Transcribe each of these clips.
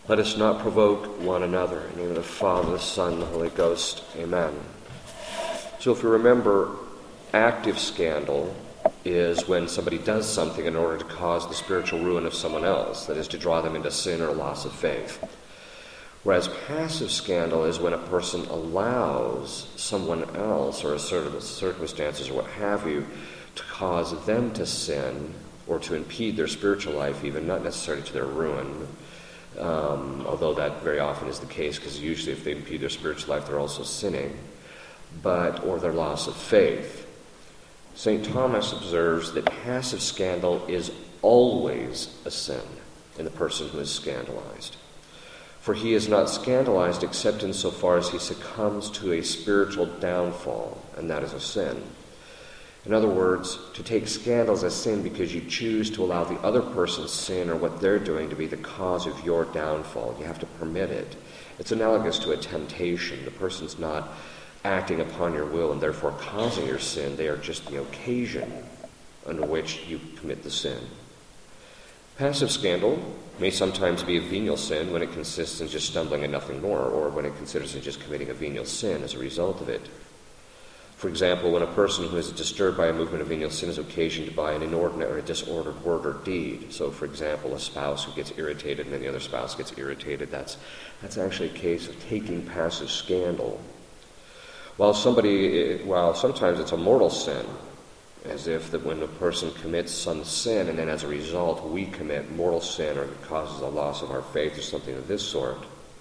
Let us not provoke one another. In the name of the Father, the Son, and the Holy Ghost. Amen. So if you remember, active scandal is when somebody does something in order to cause the spiritual ruin of someone else, that is, to draw them into sin or loss of faith. Whereas passive scandal is when a person allows someone else or a certain circumstances or what have you to cause them to sin or to impede their spiritual life even, not necessarily to their ruin, although that very often is the case, because usually if they impede their spiritual life they're also sinning, or their loss of faith. St. Thomas observes that passive scandal is always a sin in the person who is scandalized. For he is not scandalized except insofar as he succumbs to a spiritual downfall, and that is a sin. In other words, to take scandal as a sin because you choose to allow the other person's sin or what they're doing to be the cause of your downfall. You have to permit it. It's analogous to a temptation. The person's not acting upon your will and therefore causing your sin. They are just the occasion under which you commit the sin. Passive scandal may sometimes be a venial sin when it consists in just stumbling and nothing more, or when it considers in just committing a venial sin as a result of it. For example, when a person who is disturbed by a movement of venial sin is occasioned by an inordinate or a disordered word or deed. So, for example, a spouse who gets irritated and then the other spouse gets irritated, that's actually a case of taking passive scandal. While sometimes it's a mortal sin, as if that when a person commits some sin and then as a result we commit mortal sin or it causes a loss of our faith or something of this sort.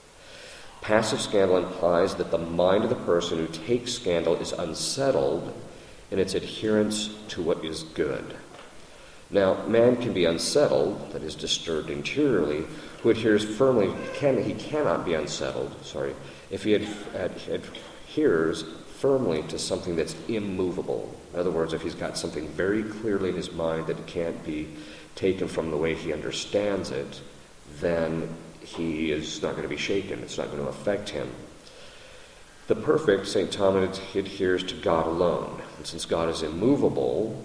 Passive scandal implies that the mind of the person who takes scandal is unsettled in its adherence to what is good. Now, man can be unsettled, that is disturbed interiorly, who adheres firmly, he cannot be unsettled, if he adheres firmly to something that's immovable. In other words, if he's got something very clearly in his mind that can't be taken from the way he understands it, then he is not going to be shaken. It's not going to affect him. The perfect, St. Thomas, adheres to God alone. And since God is immovable,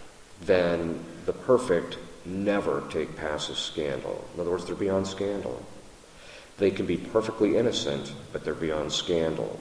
then the perfect never take passive scandal. In other words, they're beyond scandal. They can be perfectly innocent, but they're beyond scandal.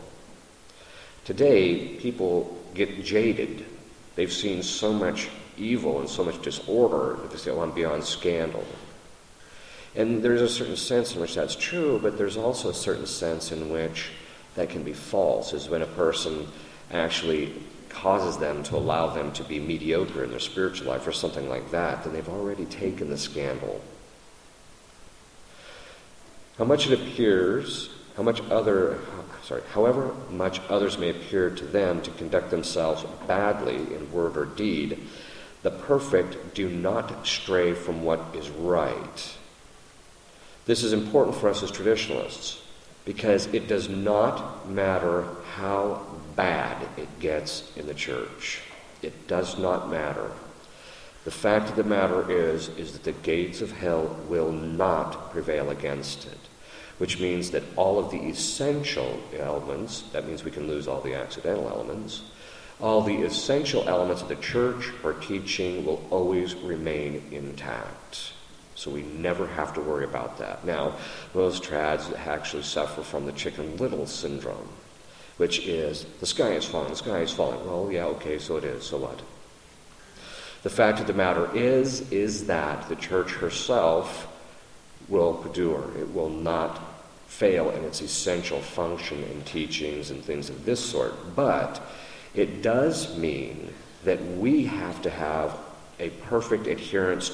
Today, people get jaded. They've seen so much evil and so much disorder that they say, I'm beyond scandal. And there's a certain sense in which that's true, but there's also a certain sense in which that can be false, is when a person actually causes them to allow them to be mediocre in their spiritual life or something like that, then they've already taken the scandal. However much others may appear to them to conduct themselves badly in word or deed, the perfect do not stray from what is right. This is important for us as traditionalists, because it does not matter how bad it gets in the church. It does not matter. The fact of the matter is that the gates of hell will not prevail against it, which means that all of the essential elements, that means we can lose all the accidental elements, all the essential elements of the church or teaching will always remain intact. So we never have to worry about that. Now, those trads actually suffer from the Chicken Little syndrome, which is, the sky is falling, the sky is falling. Well, yeah, okay, so it is, so what? The fact of the matter is that the church herself will endure. It will not fail in its essential function in teachings and things of this sort. But it does mean that we have to have a perfect adherence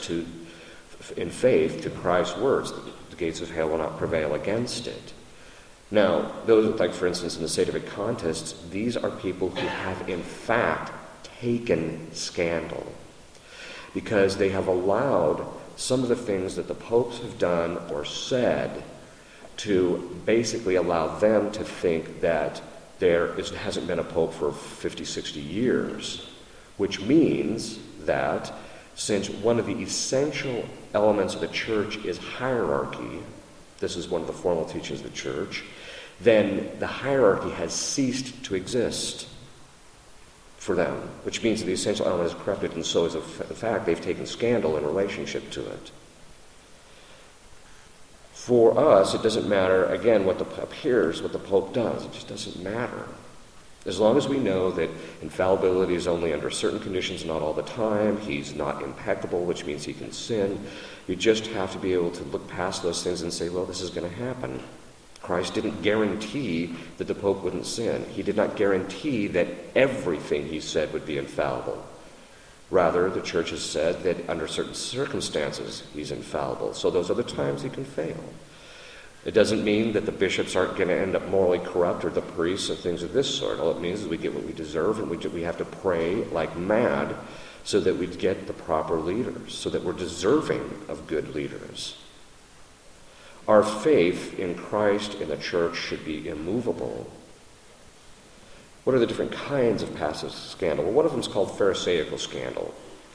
in faith to Christ's words. The gates of hell will not prevail against it. Now, those, like for instance in the Sedervik contests, these are people who have in fact taken scandal, because they have allowed some of the things that the popes have done or said to basically allow them to think that there hasn't been a pope for 50, 60 years, which means that since one of the essential elements of the church is hierarchy, this is one of the formal teachings of the church, then the hierarchy has ceased to exist for them, which means that the essential element is corrupted, and so as a fact they've taken scandal in relationship to it. For us, it doesn't matter, again, what the Pope does. It just doesn't matter. As long as we know that infallibility is only under certain conditions, not all the time, he's not impeccable, which means he can sin, you just have to be able to look past those things and say, well, this is going to happen. Christ didn't guarantee that the Pope wouldn't sin. He did not guarantee that everything he said would be infallible. Rather, the Church has said that under certain circumstances he's infallible. So those other times he can fail. It doesn't mean that the bishops aren't going to end up morally corrupt, or the priests, and things of this sort. All it means is we get what we deserve, and we have to pray like mad so that we get the proper leaders, so that we're deserving of good leaders. Our faith in Christ and the Church should be immovable. What are the different kinds of passive scandal? Well, one of them is called Pharisaical scandal.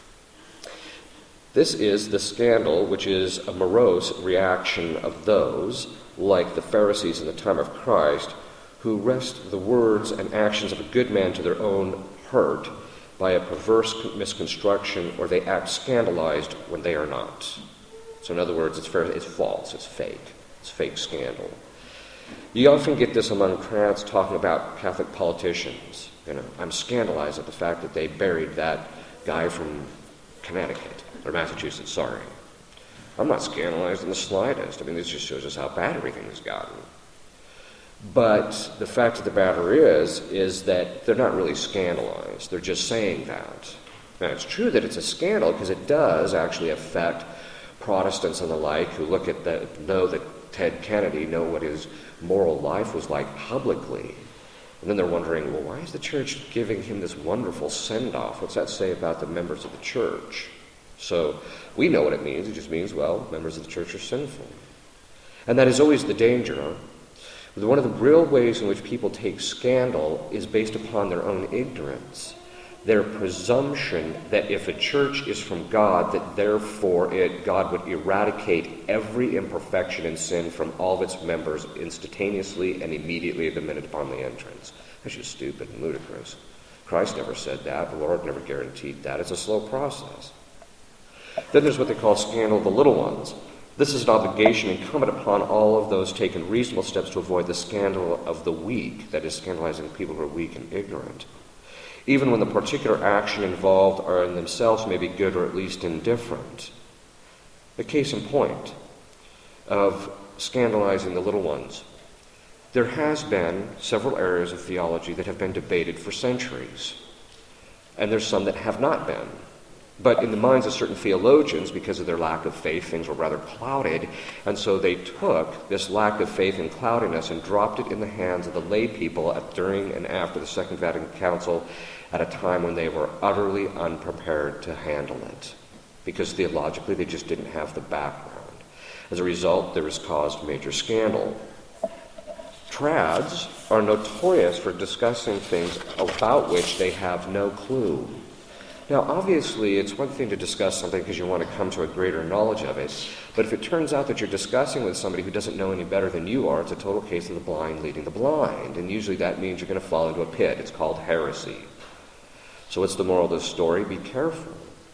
This is the scandal which is a morose reaction of those, like the Pharisees in the time of Christ, who wrest the words and actions of a good man to their own hurt by a perverse misconstruction, or they act scandalized when they are not. So in other words, it's false, it's fake scandal. You often get this among trads talking about Catholic politicians. I'm scandalized at the fact that they buried that guy from Connecticut, or Massachusetts, sorry. I'm not scandalized in the slightest. This just shows us how bad everything has gotten. But the fact of the matter is that they're not really scandalized. They're just saying that. Now, it's true that it's a scandal because it does actually affect Protestants and the like who look at that, know that Ted Kennedy, know what his moral life was like publicly. And then they're wondering, well, why is the Church giving him this wonderful send-off? What's that say about the members of the Church? So we know what it means. It just means, well, members of the Church are sinful. And that is always the danger. One of the real ways in which people take scandal is based upon their own ignorance. Their presumption that if a church is from God, that therefore God would eradicate every imperfection and sin from all of its members instantaneously and immediately the minute upon the entrance. That's just stupid and ludicrous. Christ never said that. The Lord never guaranteed that. It's a slow process. Then there's what they call scandal of the little ones. This is an obligation incumbent upon all of those taking reasonable steps to avoid the scandal of the weak, that is, scandalizing people who are weak and ignorant. Even when the particular action involved are in themselves maybe good or at least indifferent. A case in point of scandalizing the little ones. There has been several areas of theology that have been debated for centuries, and there's some that have not been. But in the minds of certain theologians, because of their lack of faith, things were rather clouded, and so they took this lack of faith and cloudiness and dropped it in the hands of the lay people during and after the Second Vatican Council at a time when they were utterly unprepared to handle it, because theologically they just didn't have the background. As a result, there was caused major scandal. Trads are notorious for discussing things about which they have no clue. Now, obviously, it's one thing to discuss something because you want to come to a greater knowledge of it, but if it turns out that you're discussing with somebody who doesn't know any better than you are, it's a total case of the blind leading the blind, and usually that means you're going to fall into a pit. It's called heresy. So what's the moral of the story? Be careful.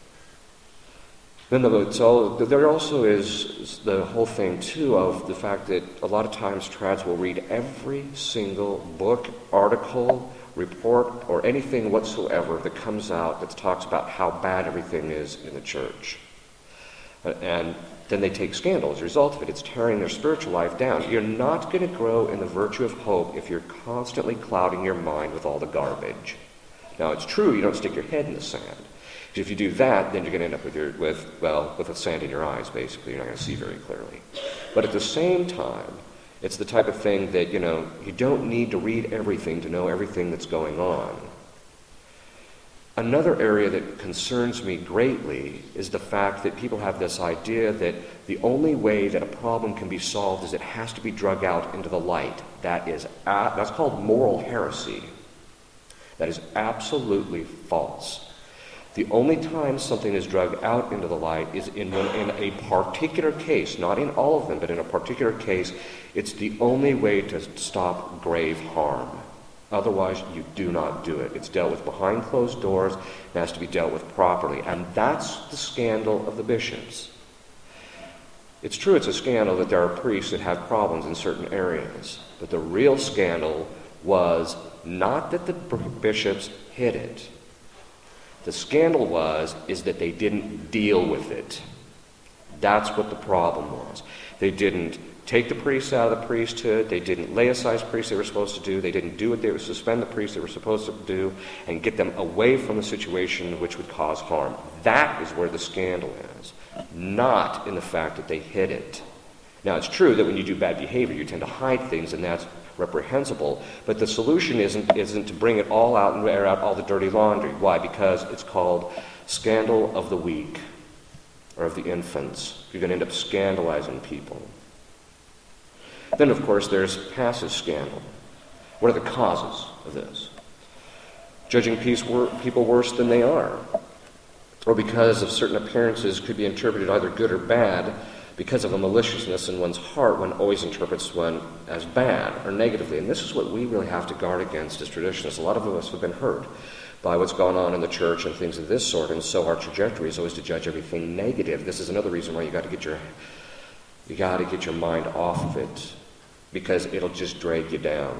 Then there also is the whole thing, too, of the fact that a lot of times trads will read every single book, article, report, or anything whatsoever that comes out that talks about how bad everything is in the church. And then they take scandal as a result of it. It's tearing their spiritual life down. You're not going to grow in the virtue of hope if you're constantly clouding your mind with all the garbage. Now, it's true you don't stick your head in the sand. If you do that, then you're going to end up with the sand in your eyes, basically. You're not going to see very clearly. But at the same time, it's the type of thing that, you don't need to read everything to know everything that's going on. Another area that concerns me greatly is the fact that people have this idea that the only way that a problem can be solved is it has to be drug out into the light. That's called moral heresy. That is absolutely false. The only time something is dragged out into the light is in a particular case, not in all of them, but in a particular case, it's the only way to stop grave harm. Otherwise, you do not do it. It's dealt with behind closed doors. It has to be dealt with properly. And that's the scandal of the bishops. It's true it's a scandal that there are priests that have problems in certain areas, but the real scandal was not that the bishops hid it. The scandal is that they didn't deal with it. That's what the problem was. They didn't take the priests out of the priesthood. They didn't lay aside priests they were supposed to do. They didn't do what they would suspend the priests they were supposed to do and get them away from the situation which would cause harm. That is where the scandal is, not in the fact that they hid it. Now, it's true that when you do bad behavior, you tend to hide things, and that's reprehensible. But the solution isn't to bring it all out and air out all the dirty laundry. Why? Because it's called scandal of the weak or of the infants. You're going to end up scandalizing people. Then, of course, there's passive scandal. What are the causes of this? Judging people worse than they are, or because of certain appearances could be interpreted either good or bad. Because of a maliciousness in one's heart, one always interprets one as bad or negatively. And this is what we really have to guard against as traditionalists. A lot of us have been hurt by what's gone on in the church and things of this sort, and so our trajectory is always to judge everything negative. This is another reason why you got to get your mind off of it, because it'll just drag you down.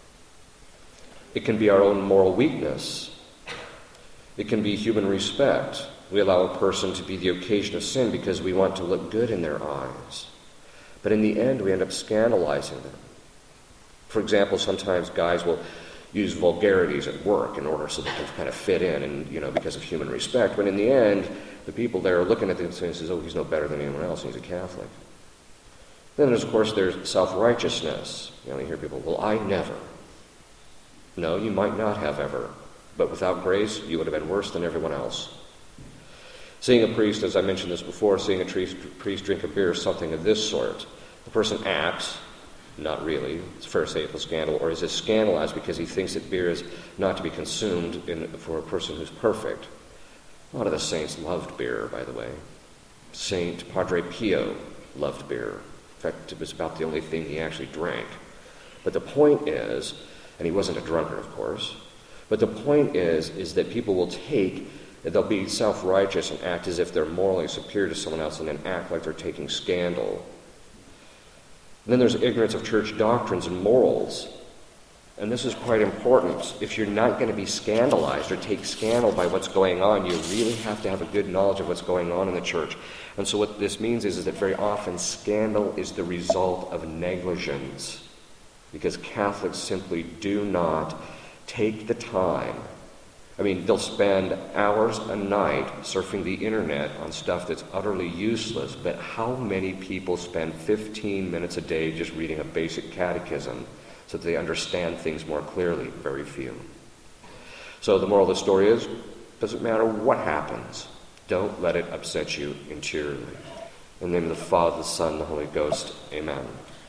It can be our own moral weakness. It can be human respect. We allow a person to be the occasion of sin because we want to look good in their eyes. But in the end, we end up scandalizing them. For example, sometimes guys will use vulgarities at work in order so they can kind of fit in, and because of human respect. But in the end, the people there are looking at them and says, "Oh, he's no better than anyone else, and he's a Catholic." Then there's self-righteousness. You hear people, "Well, I never." No, you might not have ever. But without grace, you would have been worse than everyone else. Seeing a priest, as I mentioned this before, seeing a priest drink a beer is something of this sort. The person acts, not really, it's a pharisaical scandal, or is scandalized because he thinks that beer is not to be consumed for a person who's perfect. A lot of the saints loved beer, by the way. Saint Padre Pio loved beer. In fact, it was about the only thing he actually drank. But the point is, and he wasn't a drunkard, of course, but the point is that people will they'll be self-righteous and act as if they're morally superior to someone else and then act like they're taking scandal. And then there's ignorance of church doctrines and morals. And this is quite important. If you're not going to be scandalized or take scandal by what's going on, you really have to have a good knowledge of what's going on in the church. And so what this means is that very often scandal is the result of negligence, because Catholics simply do not take the time. They'll spend hours a night surfing the internet on stuff that's utterly useless, but how many people spend 15 minutes a day just reading a basic catechism so that they understand things more clearly? Very few. So the moral of the story is, doesn't matter what happens, don't let it upset you interiorly. In the name of the Father, the Son, and the Holy Ghost, amen.